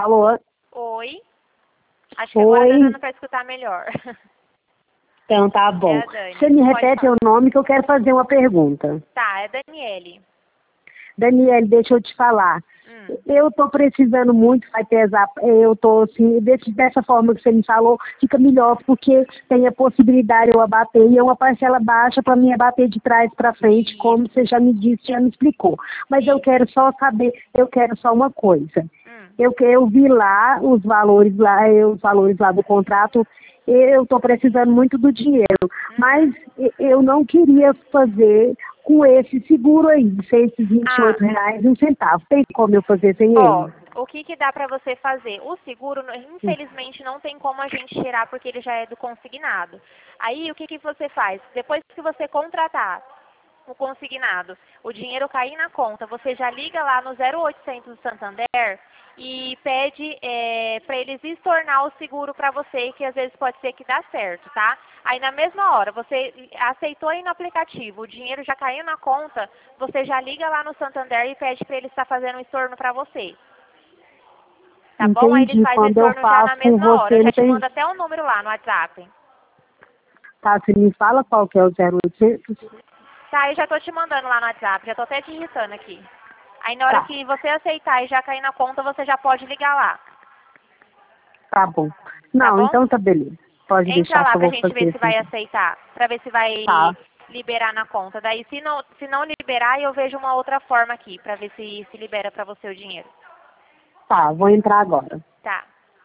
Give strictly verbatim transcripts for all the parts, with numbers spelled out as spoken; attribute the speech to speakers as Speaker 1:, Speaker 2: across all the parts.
Speaker 1: Alô?
Speaker 2: Oi. Acho que agora tá
Speaker 1: Oi.
Speaker 2: dando pra escutar melhor.
Speaker 1: Então tá bom.
Speaker 2: É a Dani.
Speaker 1: Você me
Speaker 2: Pode
Speaker 1: repete
Speaker 2: falar.
Speaker 1: o nome que eu quero fazer uma pergunta.
Speaker 2: Tá, é Daniele.
Speaker 1: Daniele, deixa eu te falar.
Speaker 2: Hum.
Speaker 1: Eu tô precisando muito, vai pesar, eu tô assim, desse, dessa forma que você me falou, fica melhor, porque tem a possibilidade de eu abater, e é uma parcela baixa para mim abater de trás para frente, como você já me disse, já me explicou. Mas eu
Speaker 2: Isso.
Speaker 1: quero só saber, eu quero só uma coisa.
Speaker 2: Hum.
Speaker 1: Eu, que- eu vi lá os valores lá, eu- os valores lá do contrato, eu estou precisando muito do dinheiro, mas e- eu não queria fazer com esse seguro aí, de cento e vinte e
Speaker 2: Ah,
Speaker 1: oito reais e um centavo. Tem como eu fazer sem
Speaker 2: ó,
Speaker 1: ele?
Speaker 2: o que que dá pra você fazer? O seguro, no- infelizmente, não tem como a gente tirar porque ele já é do consignado. Aí, o que que você faz? Depois que você contratar o consignado, o dinheiro cair na conta, você já liga lá no zero oitocentos do Santander e pede é, para eles estornar o seguro para você, que às vezes pode ser que dá certo, tá? Aí na mesma hora, você aceitou aí no aplicativo, o dinheiro já caiu na conta, você já liga lá no Santander e pede para eles estar fazendo um estorno para você. Tá bom? Aí eles
Speaker 1: Entendi.
Speaker 2: fazem o
Speaker 1: Quando eu
Speaker 2: estorno já na
Speaker 1: faço com
Speaker 2: mesma hora. Eu
Speaker 1: você,
Speaker 2: já
Speaker 1: não
Speaker 2: te
Speaker 1: tem...
Speaker 2: mando até o número lá no WhatsApp.
Speaker 1: Tá, você me fala qual que é o zero oitocentos?
Speaker 2: Tá, eu já tô te mandando lá no WhatsApp, já tô até digitando aqui. Aí na hora
Speaker 1: Tá,
Speaker 2: que você aceitar e já cair na conta, você já pode ligar lá,
Speaker 1: tá bom.
Speaker 2: tá
Speaker 1: Não,
Speaker 2: bom?
Speaker 1: então tá beleza. Pode
Speaker 2: Entra
Speaker 1: deixar
Speaker 2: lá
Speaker 1: que eu
Speaker 2: pra
Speaker 1: vou
Speaker 2: gente ver
Speaker 1: fazer
Speaker 2: se
Speaker 1: assim.
Speaker 2: vai aceitar, pra ver se vai
Speaker 1: Tá,
Speaker 2: liberar na conta. Daí se não, se não liberar, eu vejo uma outra forma aqui, pra ver se se libera pra você o dinheiro.
Speaker 1: tá, vou entrar agora.
Speaker 2: Tá,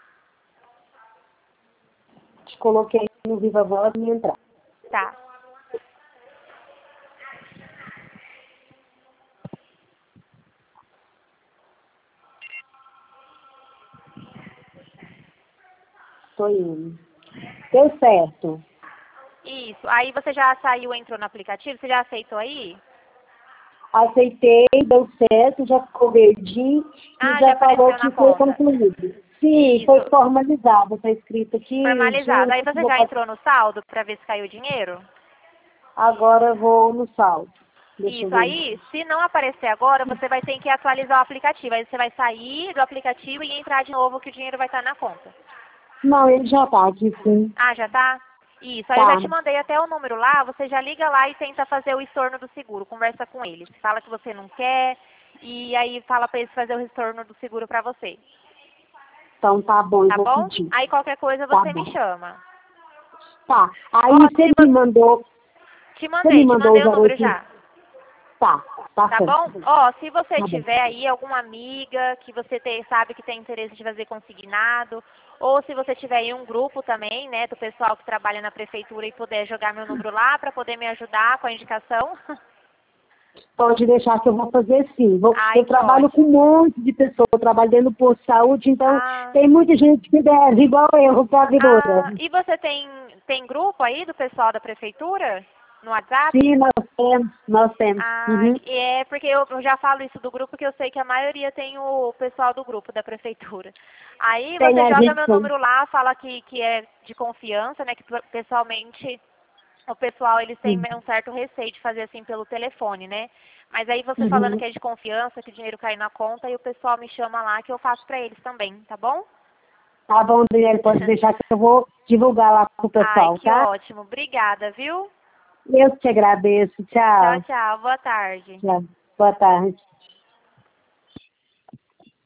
Speaker 1: Te coloquei no Viva Voz e entrar.
Speaker 2: tá.
Speaker 1: Tô indo. Deu certo.
Speaker 2: Isso. Aí você já saiu, entrou no aplicativo, você já aceitou aí?
Speaker 1: Aceitei, deu certo, já ficou verdinho e
Speaker 2: Ah, já
Speaker 1: já falou
Speaker 2: apareceu na
Speaker 1: que foi
Speaker 2: conta.
Speaker 1: concluído. Sim, foi
Speaker 2: Isso.
Speaker 1: formalizado, está escrito aqui,
Speaker 2: Formalizado. Aí
Speaker 1: junto,
Speaker 2: você
Speaker 1: vou
Speaker 2: já
Speaker 1: fazer-
Speaker 2: entrou no saldo pra ver se caiu o dinheiro?
Speaker 1: agora eu vou no saldo. Deixa eu
Speaker 2: Isso,
Speaker 1: ver.
Speaker 2: aí, se não aparecer agora, você vai ter que atualizar o aplicativo. Aí você vai sair do aplicativo e entrar de novo que o dinheiro vai estar na conta.
Speaker 1: Não, ele já está aqui, sim.
Speaker 2: Ah, já tá? Isso, aí eu já
Speaker 1: Tá,
Speaker 2: te mandei até o número lá, você já liga lá e tenta fazer o estorno do seguro, conversa com eles. Fala que você não quer e aí fala pra eles fazer o estorno do seguro pra você,
Speaker 1: então tá bom, eu
Speaker 2: tá
Speaker 1: vou
Speaker 2: bom?
Speaker 1: pedir.
Speaker 2: Aí qualquer coisa
Speaker 1: Tá
Speaker 2: você me
Speaker 1: bom.
Speaker 2: chama.
Speaker 1: Tá, aí
Speaker 2: Ó,
Speaker 1: você
Speaker 2: se
Speaker 1: me
Speaker 2: você...
Speaker 1: mandou,
Speaker 2: Te
Speaker 1: você me
Speaker 2: mandei, te
Speaker 1: mandou o
Speaker 2: mandei o
Speaker 1: zero
Speaker 2: número
Speaker 1: oito.
Speaker 2: já.
Speaker 1: Tá, tá
Speaker 2: Tá bom?
Speaker 1: certo.
Speaker 2: Ó, se você
Speaker 1: Tá bom.
Speaker 2: tiver aí alguma amiga que você te- sabe que tem interesse de fazer consignado, ou se você tiver aí um grupo também, né, do pessoal que trabalha na prefeitura e puder jogar meu número lá para poder me ajudar com a indicação.
Speaker 1: Pode deixar que eu vou fazer sim. Vou-
Speaker 2: Ai,
Speaker 1: eu
Speaker 2: que
Speaker 1: trabalho com
Speaker 2: ótimo.
Speaker 1: um monte de pessoas, eu trabalho dentro do posto de saúde, então
Speaker 2: Ah,
Speaker 1: tem muita gente que deve, igual eu,
Speaker 2: ah,
Speaker 1: provedora.
Speaker 2: e você tem tem grupo aí do pessoal da prefeitura no WhatsApp?
Speaker 1: Sim, nós temos, nós temos.
Speaker 2: Ah,
Speaker 1: Uhum.
Speaker 2: é porque eu, eu já falo isso do grupo, que eu sei que a maioria tem o pessoal do grupo da prefeitura. Aí
Speaker 1: Tem
Speaker 2: você
Speaker 1: a
Speaker 2: joga
Speaker 1: gente
Speaker 2: meu
Speaker 1: tem.
Speaker 2: número lá, fala que, que é de confiança, né? Que pe- pessoalmente o pessoal eles têm um certo receio de fazer assim pelo telefone, né? Mas aí você falando
Speaker 1: Uhum.
Speaker 2: que é de confiança, que o dinheiro cai na conta, e o pessoal me chama lá que eu faço pra eles também, tá bom?
Speaker 1: Tá bom, Daniel, pode deixar que eu vou divulgar lá pro
Speaker 2: Ai,
Speaker 1: pessoal,
Speaker 2: que
Speaker 1: tá?
Speaker 2: ótimo. Obrigada, viu?
Speaker 1: Eu te agradeço.
Speaker 2: Tchau,
Speaker 1: Tchau.
Speaker 2: tchau. Boa tarde.
Speaker 1: Tchau. Boa tarde.